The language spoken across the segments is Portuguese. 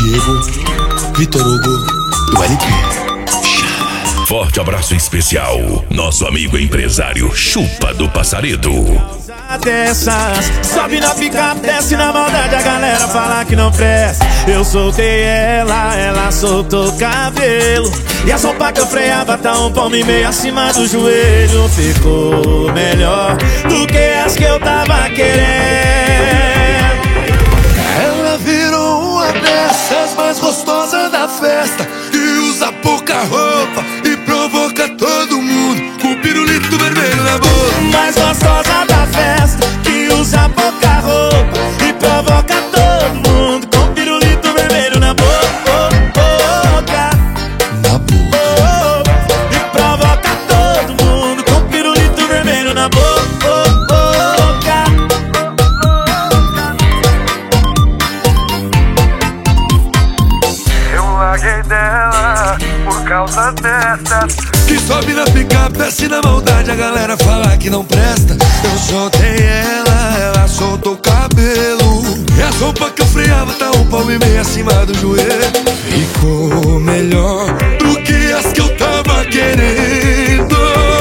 Diego, Vitor Hugo, do LP. Forte abraço especial, nosso amigo empresário Chupa do Passaredo. Dessas, sobe na picape, desce na maldade, a galera fala que não presta. Eu soltei ela soltou o cabelo. E a sopa que eu freava tá um palmo e meio acima do joelho. Ficou melhor do que as que eu tava querendo. Ela virou uma dessas mais gostosas da festa, que usa pouca roupa e provoca todo mundo com pirulito vermelho na boca. Mais gostosa da festa, que usa pouca roupa e provoca todo mundo com pirulito vermelho na boca. Na boca. E provoca todo mundo com pirulito vermelho na boca. Eu larguei dela por causa dessas, Que sobe na picape, desce na maldade, a galera fala que não presta. Eu soltei ela soltou o cabelo. E a roupa que eu freava tá um palmo e meio acima do joelho. Ficou melhor do que as que eu tava querendo.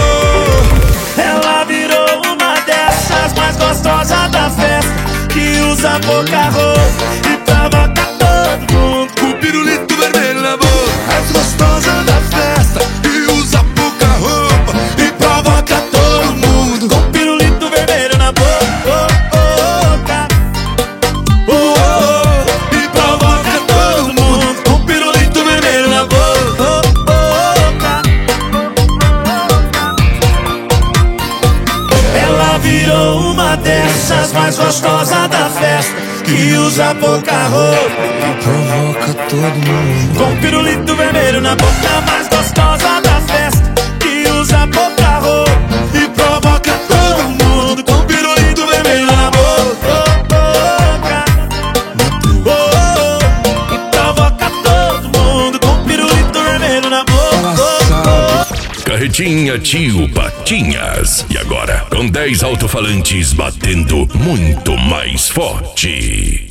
Ela virou uma dessas mais gostosas da festa, que usa pouca roupa e provoca todo mundo Com pirulito vermelho na boca. As gostosas da festa, que usa pouca roupa e provoca todo mundo com pirulito vermelho na boca. e provoca todo mundo Com pirulito vermelho na boca. Ela virou uma dessas mais gostosas da festa, que usa pouca roupa provoca todo mundo. com pirulito vermelho na boca. Mais gostosa da festa, que usa pouca roupa e provoca todo mundo com pirulito vermelho na boca. E provoca todo mundo com pirulito vermelho na boca. Carretinha Tio Patinhas. E agora, com 10 alto-falantes batendo muito mais forte.